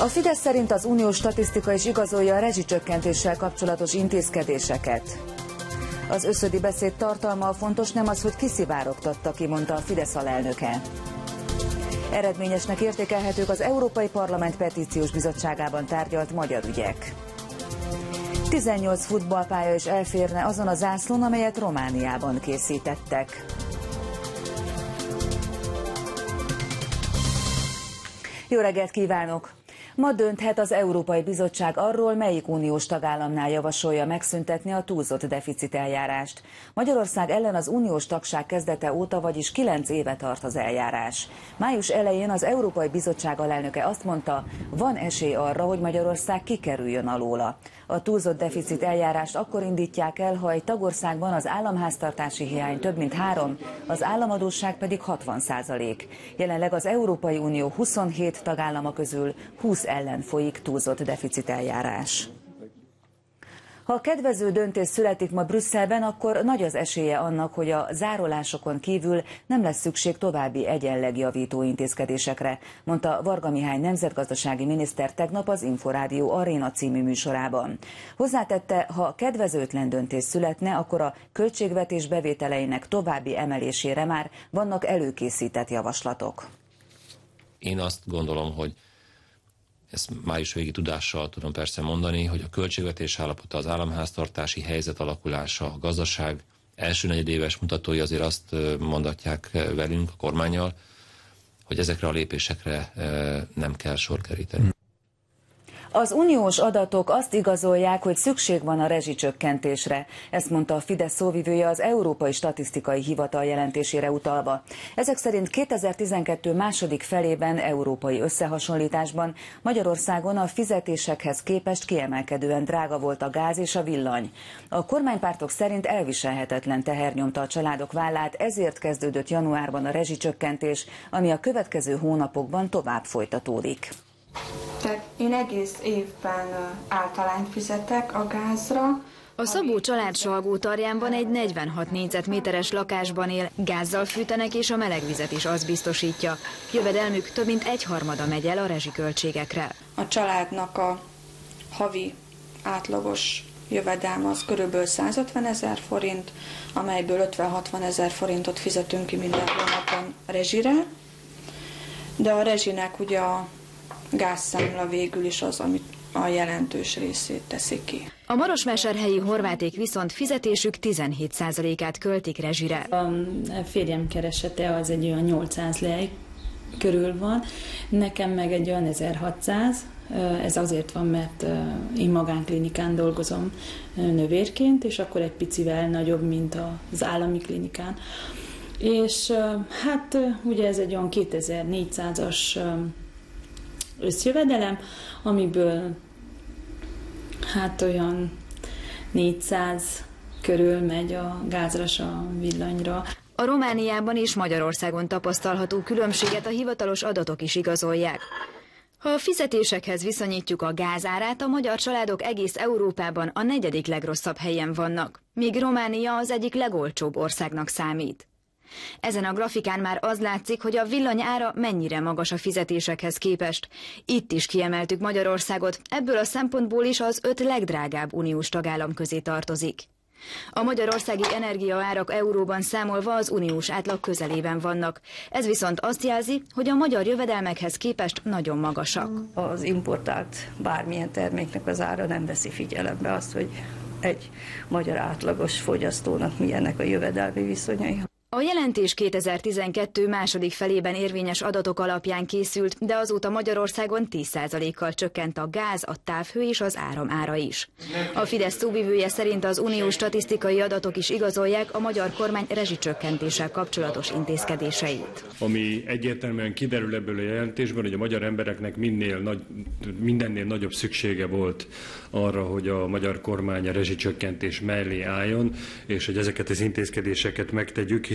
A Fidesz szerint az uniós statisztika is igazolja a rezsicsökkentéssel kapcsolatos intézkedéseket. Az összödi beszéd tartalma a fontos, nem az, hogy kiszivárogtatta, kimondta a Fidesz alelnöke. Eredményesnek értékelhetők az Európai Parlament Petíciós Bizottságában tárgyalt magyar ügyek. 18 futballpálya is elférne azon a zászlón, amelyet Romániában készítettek. Jó reggelt kívánok! Ma dönthet az Európai Bizottság arról, melyik uniós tagállamnál javasolja megszüntetni a túlzott deficiteljárást. Magyarország ellen az uniós tagság kezdete óta, vagyis 9 éve tart az eljárás. Május elején az Európai Bizottság alelnöke azt mondta, van esély arra, hogy Magyarország kikerüljön alóla. A túlzott deficit eljárást akkor indítják el, ha egy tagországban az államháztartási hiány több mint 3, az államadósság pedig 60%. Jelenleg az Európai Unió 27 tagállama közül 20 ellen folyik túlzott deficit eljárás. Ha kedvező döntés születik ma Brüsszelben, akkor nagy az esélye annak, hogy a zárolásokon kívül nem lesz szükség további egyenlegjavító intézkedésekre, mondta Varga Mihály nemzetgazdasági miniszter tegnap az Inforádió Aréna című műsorában. Hozzátette, ha kedvezőtlen döntés születne, akkor a költségvetés bevételeinek további emelésére már vannak előkészített javaslatok. Én azt gondolom, hogy ezt május végi tudással tudom persze mondani, hogy a költségvetés állapota, az államháztartási helyzet alakulása, a gazdaság első negyedéves mutatói azért azt mondatják velünk, a kormánnyal, hogy ezekre a lépésekre nem kell sor keríteni. Az uniós adatok azt igazolják, hogy szükség van a rezsicsökkentésre. Ezt mondta a Fidesz szóvivője az Európai Statisztikai Hivatal jelentésére utalva. Ezek szerint 2012 második felében európai összehasonlításban Magyarországon a fizetésekhez képest kiemelkedően drága volt a gáz és a villany. A kormánypártok szerint elviselhetetlen teher nyomta a családok vállát, ezért kezdődött januárban a rezsicsökkentés, ami a következő hónapokban tovább folytatódik. Tehát én egész évben általányt fizetek a gázra. A Szabó család Salgótarjánban egy 46 négyzetméteres lakásban él, gázzal fűtenek és a melegvizet is az biztosítja. Jövedelmük több mint 1/3 megy el a rezsiköltségekre. A családnak a havi átlagos jövedelme az körülbelül 150 000 forint, amelyből 50-60 000 forintot fizetünk ki minden hónapban rezsire, de a rezsinek ugye a gázszámla végül is az, amit a jelentős részét teszi ki. A marosvásárhelyi horváték viszont fizetésük 17%-át költik rezsire. A férjem keresete az egy olyan 800 lej körül van, nekem meg egy olyan 1600. Ez azért van, mert én magánklinikán dolgozom növérként, és akkor egy picivel nagyobb, mint az állami klinikán. És hát ugye ez egy olyan 2400-as összjövedelem, amiből hát olyan 400 körül megy a gázra, a villanyra. A Romániában és Magyarországon tapasztalható különbséget a hivatalos adatok is igazolják. Ha a fizetésekhez viszonyítjuk a gázárát, a magyar családok egész Európában a 4. legrosszabb helyen vannak, míg Románia az egyik legolcsóbb országnak számít. Ezen a grafikán már az látszik, hogy a villany ára mennyire magas a fizetésekhez képest. Itt is kiemeltük Magyarországot, ebből a szempontból is az 5 legdrágább uniós tagállam közé tartozik. A magyarországi energiaárak euróban számolva az uniós átlag közelében vannak. Ez viszont azt jelzi, hogy a magyar jövedelmekhez képest nagyon magasak. Az importált bármilyen terméknek az ára nem veszi figyelembe azt, hogy egy magyar átlagos fogyasztónak milyennek a jövedelmi viszonyai. A jelentés 2012 második felében érvényes adatok alapján készült, de azóta Magyarországon 10%-kal csökkent a gáz, a távhő és az áram ára is. A Fidesz szóvivője szerint az uniós statisztikai adatok is igazolják a magyar kormány rezsicsökkentéssel kapcsolatos intézkedéseit. Ami egyértelműen kiderül ebből a jelentésben, hogy a magyar embereknek mindennél nagyobb szüksége volt arra, hogy a magyar kormány a rezsicsökkentés mellé álljon, és hogy ezeket az intézkedéseket megtegyük,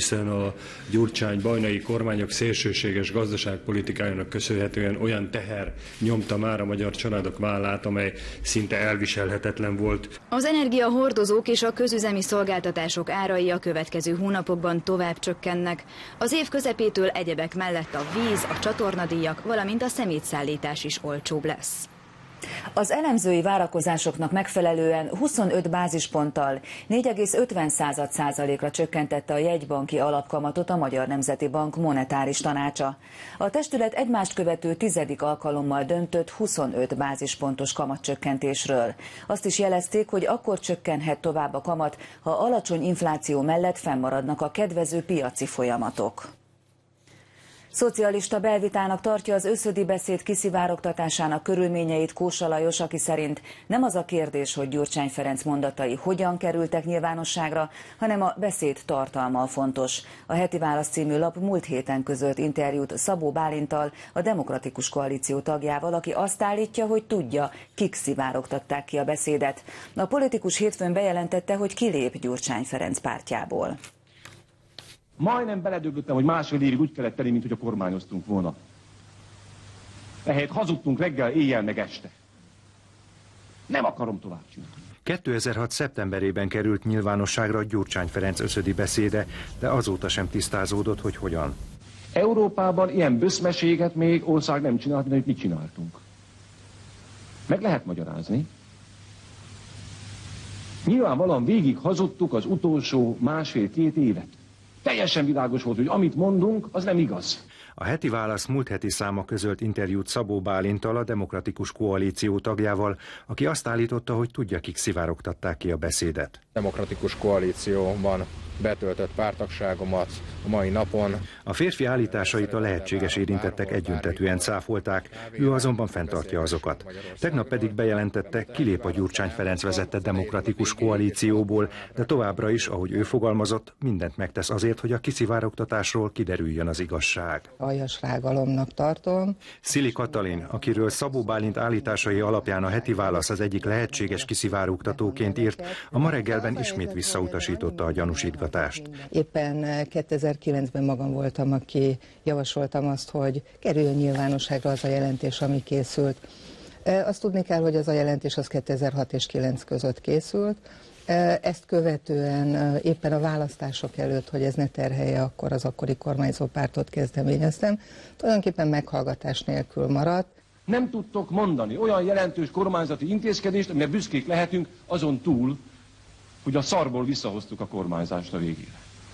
hiszen a Gyurcsány-Bajnai kormányok szélsőséges gazdaságpolitikájának köszönhetően olyan teher nyomta már a magyar családok vállát, amely szinte elviselhetetlen volt. Az energiahordozók és a közüzemi szolgáltatások árai a következő hónapokban tovább csökkennek. Az év közepétől egyebek mellett a víz, a csatornadíjak, valamint a szemétszállítás is olcsóbb lesz. Az elemzői várakozásoknak megfelelően 25 bázisponttal 4,50%-ra csökkentette a jegybanki alapkamatot a Magyar Nemzeti Bank monetáris tanácsa. A testület egymást követő 10. alkalommal döntött 25 bázispontos kamatcsökkentésről. Azt is jelezték, hogy akkor csökkenhet tovább a kamat, ha alacsony infláció mellett fennmaradnak a kedvező piaci folyamatok. Szocialista belvitának tartja az őszödi beszéd kiszivárogtatásának körülményeit Kósa Lajos, aki szerint nem az a kérdés, hogy Gyurcsány Ferenc mondatai hogyan kerültek nyilvánosságra, hanem a beszéd tartalma a fontos. A Heti Válasz című lap múlt héten közölt interjút Szabó Bálinttal, a Demokratikus Koalíció tagjával, aki azt állítja, hogy tudja, kik szivárogtatták ki a beszédet. A politikus hétfőn bejelentette, hogy kilép Gyurcsány Ferenc pártjából. Majdnem beledöglöttem, hogy másfél évig úgy kellett tenni, mint hogy a kormányoztunk volna. Ehelyett hazudtunk reggel, éjjel meg este. Nem akarom tovább csinálni. 2006. szeptemberében került nyilvánosságra Gyurcsány Ferenc összödi beszéde, de azóta sem tisztázódott, hogy hogyan. Európában ilyen böszmeséget még ország nem csinált, mint hogy mit csináltunk. Meg lehet magyarázni. Nyilvánvalóan végig hazudtuk az utolsó másfél-két évet. Teljesen világos volt, hogy amit mondunk, az nem igaz. A Heti Válasz múlt heti száma közölt interjút Szabó Bálinttal, a Demokratikus Koalíció tagjával, aki azt állította, hogy tudja, kik szivárogtatták ki a beszédet. Demokratikus Koalícióban betöltött párttagságomat a mai napon. A férfi állításait a lehetséges érintettek egyöntetűen cáfolták, ő azonban fenntartja azokat. Tegnap pedig bejelentette, kilép a Gyurcsány Ferenc vezette Demokratikus Koalícióból, de továbbra is, ahogy ő fogalmazott, mindent megtesz azért, hogy a kiszivárogtatásról kiderüljön az igazság. Aljas rágalomnak tartom. Szili Katalin, akiről Szabó Bálint állításai alapján a Heti Válasz az egyik lehetséges kiszivárogtatóként írt, a ma reggelben ismét visszautasította a gyanúsítgatást. Éppen 2009-ben magam voltam, aki javasoltam azt, hogy kerüljön nyilvánosságra az a jelentés, ami készült. Azt tudni kell, hogy az a jelentés az 2006 és 2009 között készült. Ezt követően éppen a választások előtt, hogy ez ne terhelje, akkor az akkori kormányzó pártot kezdeményeztem. Tulajdonképpen meghallgatás nélkül maradt. Nem tudtok mondani olyan jelentős kormányzati intézkedést, amire büszkék lehetünk, azon túl, hogy a szarból visszahoztuk a kormányzást a végére.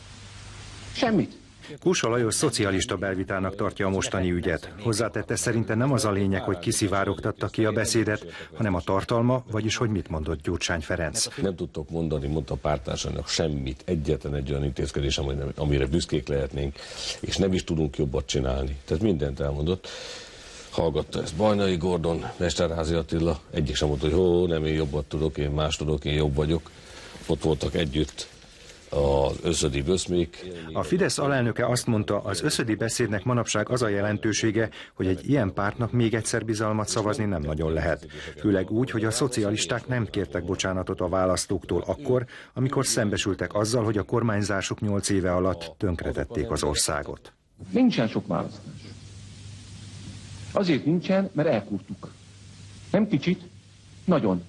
Semmit. Kósa Lajos szocialista belvitának tartja a mostani ügyet. Hozzátette, szerinte nem az a lényeg, hogy kiszivárogtatta ki a beszédet, hanem a tartalma, vagyis hogy mit mondott Gyurcsány Ferenc. Nem tudtok mondani, mondta a pártársának semmit, egyetlen egy olyan intézkedés, amire büszkék lehetnénk, és nem is tudunk jobbat csinálni. Tehát mindent elmondott. Hallgatta ezt Bajnai Gordon, Mesterházy Attila, egyik sem mondta, hogy nem, én jobbat tudok, én más tudok, én jobb vagyok. Ott voltak együtt az összödi böszmék. A Fidesz alelnöke azt mondta, az összödi beszédnek manapság az a jelentősége, hogy egy ilyen pártnak még egyszer bizalmat szavazni nem nagyon lehet. Főleg úgy, hogy a szocialisták nem kértek bocsánatot a választóktól akkor, amikor szembesültek azzal, hogy a kormányzásuk 8 éve alatt tönkretették az országot. Nincsen sok választás. Azért nincsen, mert elkúrtuk. Nem kicsit, nagyon.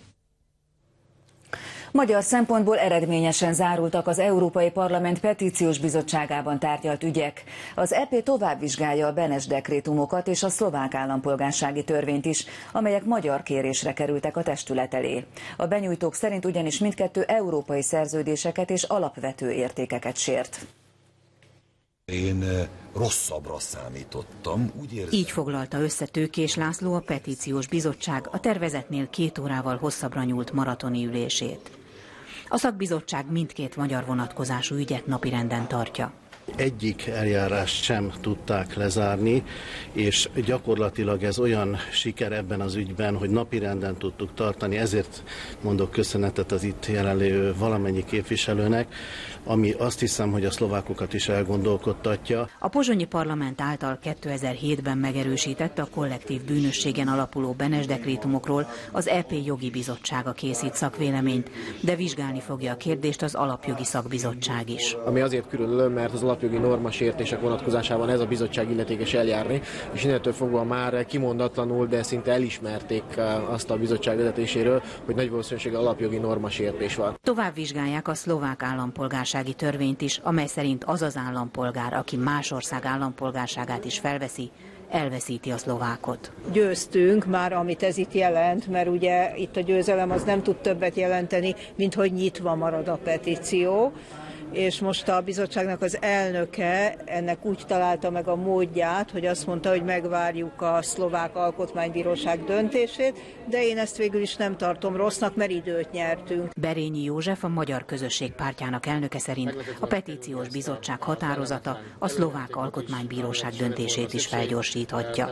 Magyar szempontból eredményesen zárultak az Európai Parlament Petíciós Bizottságában tárgyalt ügyek. Az EP tovább vizsgálja a Benes dekrétumokat és a szlovák állampolgársági törvényt is, amelyek magyar kérésre kerültek a testület elé. A benyújtók szerint ugyanis mindkettő európai szerződéseket és alapvető értékeket sért. Én rosszabbra számítottam, úgy érzem. Így foglalta össze Tőkés László, a Petíciós Bizottság a tervezetnél 2 órával hosszabbra nyúlt maratoni ülését. A szakbizottság mindkét magyar vonatkozású ügyet napirenden tartja. Egyik eljárást sem tudták lezárni, és gyakorlatilag ez olyan siker ebben az ügyben, hogy napirenden tudtuk tartani, ezért mondok köszönetet az itt jelenlévő valamennyi képviselőnek, ami azt hiszem, hogy a szlovákokat is elgondolkodtatja. A pozsonyi parlament által 2007-ben megerősített a kollektív bűnösségen alapuló Benes dekrétumokról az EP jogi bizottsága készít szakvéleményt, de vizsgálni fogja a kérdést az alapjogi szakbizottság is. Ami azért különölő, mert az alapjogi normasértések vonatkozásában ez a bizottság illetékes eljárni, és innentől fogva már kimondatlanul, de szinte elismerték azt a bizottság vezetéséről, hogy nagy valószínűséggel alapjogi normasértés van. Tovább vizsgálják a szlovák állampolgársági törvényt is, amely szerint az az állampolgár, aki más ország állampolgárságát is felveszi, elveszíti a szlovákot. Győztünk már, amit ez itt jelent, mert ugye itt a győzelem az nem tud többet jelenteni, mint hogy nyitva marad a petíció, és most a bizottságnak az elnöke ennek úgy találta meg a módját, hogy azt mondta, hogy megvárjuk a szlovák alkotmánybíróság döntését, de én ezt végül is nem tartom rossznak, mert időt nyertünk. Berényi József, a Magyar Közösség Pártjának elnöke szerint a petíciós bizottság határozata a szlovák alkotmánybíróság döntését is felgyorsíthatja.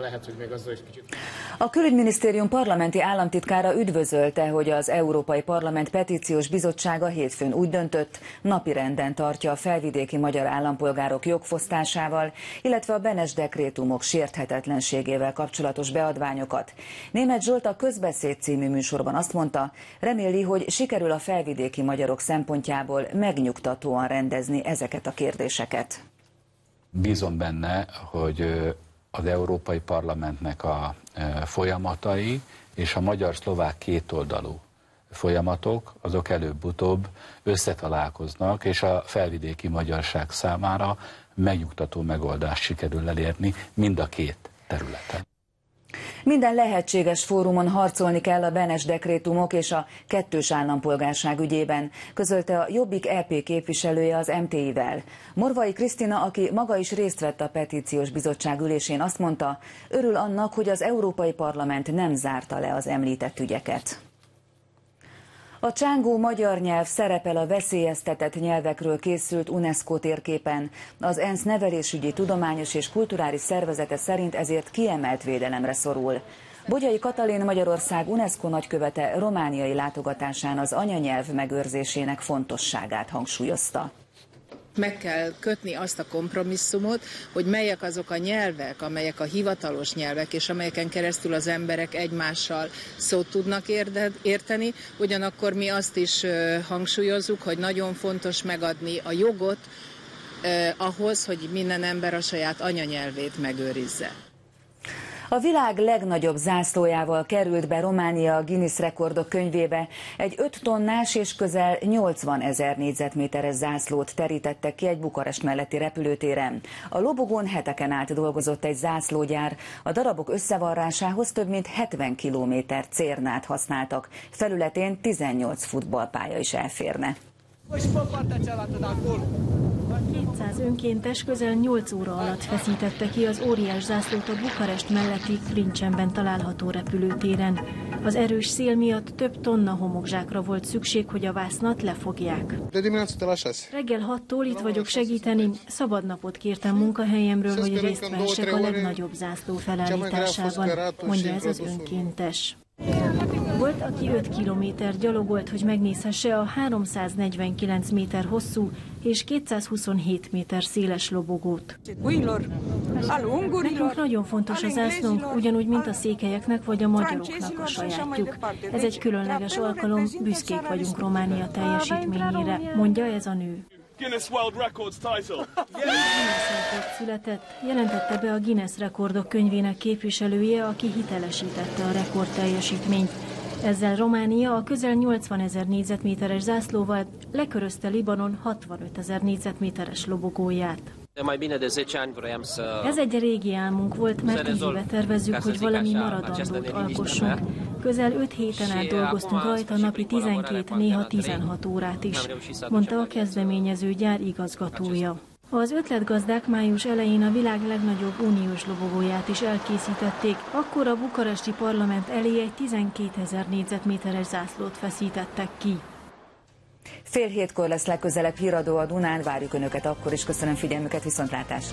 A Külügyminisztérium parlamenti államtitkára üdvözölte, hogy az Európai Parlament petíciós bizottsága hétfőn úgy döntött, napirenden tartja a felvidéki magyar állampolgárok jogfosztásával, illetve a Benes dekrétumok sérthetetlenségével kapcsolatos beadványokat. Németh Zsolt a Közbeszéd című műsorban azt mondta, reméli, hogy sikerül a felvidéki magyarok szempontjából megnyugtatóan rendezni ezeket a kérdéseket. Bízom benne, hogy az Európai Parlamentnek a folyamatai és a magyar-szlovák kétoldalú folyamatok, azok előbb-utóbb összetalálkoznak, és a felvidéki magyarság számára megnyugtató megoldást sikerül elérni mind a két területen. Minden lehetséges fórumon harcolni kell a Benes dekrétumok és a kettős állampolgárság ügyében, közölte a Jobbik EP képviselője az MTI-vel. Morvai Krisztina, aki maga is részt vett a petíciós bizottság ülésén, azt mondta, örül annak, hogy az Európai Parlament nem zárta le az említett ügyeket. A csángó magyar nyelv szerepel a veszélyeztetett nyelvekről készült UNESCO térképen. Az ENSZ nevelésügyi, tudományos és kulturális szervezete szerint ezért kiemelt védelemre szorul. Bogyai Katalin, Magyarország UNESCO nagykövete romániai látogatásán az anyanyelv megőrzésének fontosságát hangsúlyozta. Meg kell kötni azt a kompromisszumot, hogy melyek azok a nyelvek, amelyek a hivatalos nyelvek, és amelyeken keresztül az emberek egymással szót tudnak érteni. Ugyanakkor mi azt is hangsúlyozzuk, hogy nagyon fontos megadni a jogot ahhoz, hogy minden ember a saját anyanyelvét megőrizze. A világ legnagyobb zászlójával került be Románia a Guinness rekordok könyvébe. Egy 5 tonnás és közel 80 000 négyzetméteres zászlót terítettek ki egy Bukarest melletti repülőtéren. A lobogón heteken át dolgozott egy zászlógyár. A darabok összevarrásához több mint 70 kilométer cérnát használtak. Felületén 18 futballpálya is elférne. 200 önkéntes közel 8 óra alatt feszítette ki az óriás zászlót a Bukarest melletti Krincsenben található repülőtéren. Az erős szél miatt több tonna homokzsákra volt szükség, hogy a vásznat lefogják. Reggel 6-tól itt vagyok segíteni, szabad napot kértem munkahelyemről, hogy részt vehessek a legnagyobb zászló felállításában, mondja ez az önkéntes. Volt, aki 5 kilométer gyalogolt, hogy megnézhesse a 349 méter hosszú és 227 méter széles lobogót. Nekünk nagyon fontos a zászlónk, ugyanúgy, mint a székelyeknek vagy a magyaroknak a sajátjuk. Ez egy különleges alkalom, büszkék vagyunk Románia teljesítményére, mondja ez a nő. Guinness World Records title. Guinness született, jelentette be a Guinness rekordok könyvének képviselője, aki hitelesítette a rekordteljesítményt. Ezzel Románia a közel 80 000 négyzetméteres zászlóval lekörözte Libanon 65 000 négyzetméteres lobogóját. Ez egy régi álmunk volt, mert 10 éve tervezzük, hogy valami maradandót alkossunk. Közel 5 héten át dolgoztunk rajta, napi 12, néha 16 órát is, mondta a kezdeményező gyár igazgatója. Az ötletgazdák május elején a világ legnagyobb uniós lobogóját is elkészítették, akkor a bukaresti parlament elé egy 12 000 négyzetméteres zászlót feszítettek ki. 6:30 lesz legközelebb híradó a Dunán, várjuk Önöket akkor is, köszönöm figyelmüket, viszontlátásra!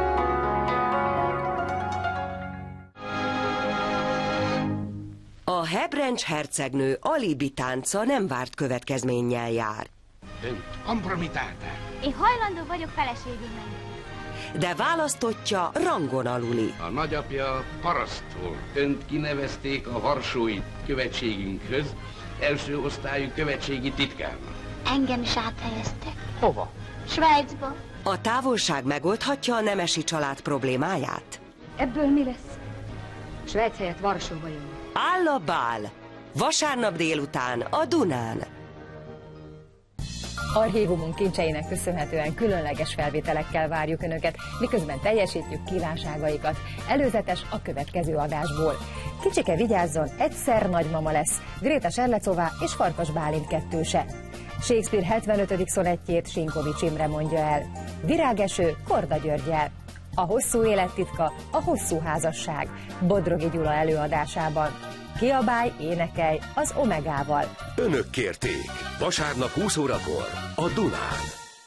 A Hebrencs hercegnő alibi tánca nem várt következménnyel jár. Önt kompromitálták. Én hajlandó vagyok feleségül menni. De választottja rangon aluli. A nagyapja paraszt volt. Önt kinevezték a varsói követségünkhöz, első osztályú követségi titkárnak. Engem is áthelyeztek. Hova? Svájcba. A távolság megoldhatja a nemesi család problémáját? Ebből mi lesz? Svájc helyett Varsóba jön. Áll a bál! Vasárnap délután a Dunán. Archívumunk kincseinek köszönhetően különleges felvételekkel várjuk Önöket, miközben teljesítjük kívánságaikat. Előzetes a következő adásból. Kicsike vigyázzon, egyszer nagymama lesz, Gréta Serlecová és Farkas Bálint kettőse. Shakespeare 75. szonettjét Sinkovics Imre mondja el. Virágeső Korda Györggyel. A hosszú élet titka, a hosszú házasság. Bodrogi Gyula előadásában. Kiabálj, énekelj az Omegával. Önök kérték. Vasárnap 20 órakor a Dunán.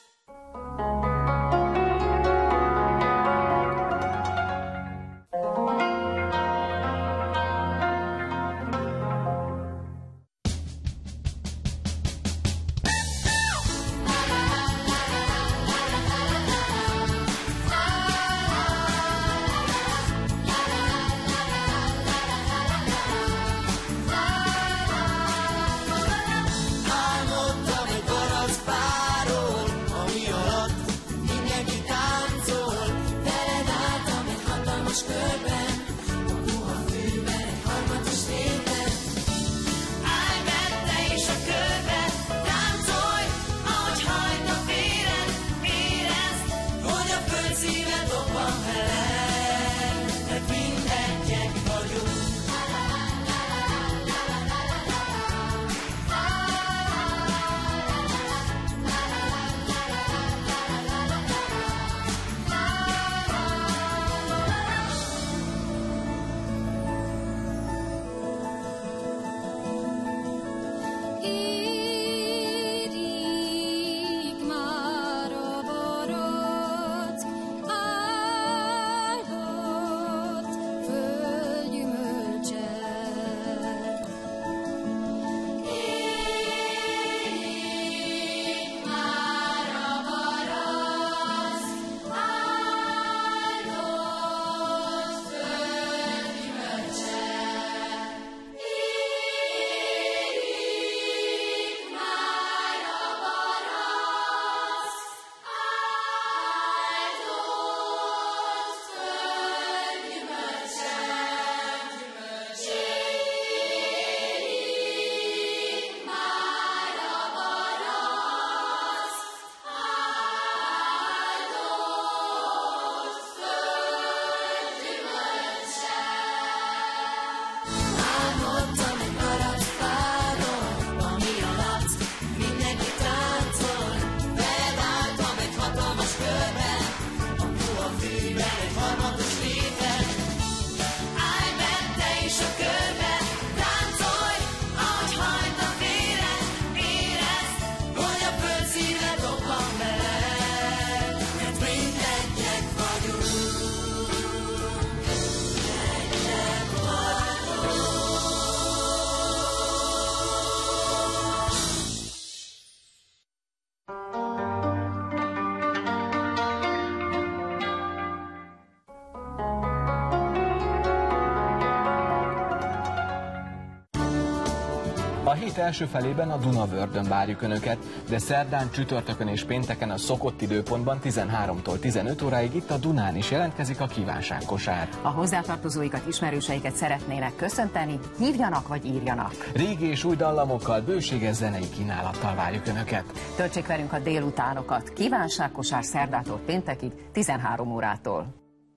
A hét első felében a Dunavördön várjuk Önöket, de szerdán, csütörtökön és pénteken a szokott időpontban 13-tól 15 óráig itt a Dunán is jelentkezik a kívánságkosár. A hozzátartozóikat, ismerőseiket szeretnének köszönteni, hívjanak vagy írjanak. Régi és új dallamokkal, bőséges zenei kínálattal várjuk Önöket. Töltsék velünk a délutánokat, kívánságkosár szerdától péntekig 13 órától.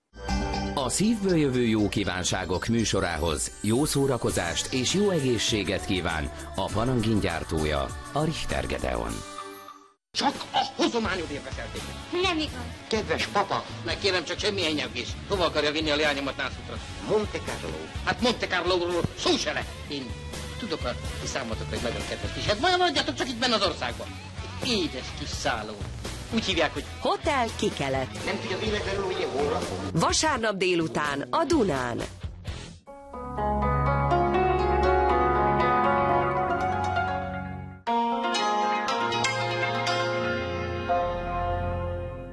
A szívből jövő jó kívánságok műsorához jó szórakozást és jó egészséget kíván a Panangin gyártója, a Richter Gedeon. Csak a hozományod érdekelték. Nem igaz. Kedves papa, meg kérem csak semmilyen nyelvés. Hova akarja vinni a leányomat nászútra? Monte Carlo. Hát Monte Carlo-ról szó se le. Én tudok a ti számotokra egy nagyon kedves kis. Hát maradjatok csak itt benne az országban. Édes kis szálló. Úgy hívják, hogy Hotel Kikelet. Nem tudja véletlenül, hogy én hol rakom. Vasárnap délután a Dunán.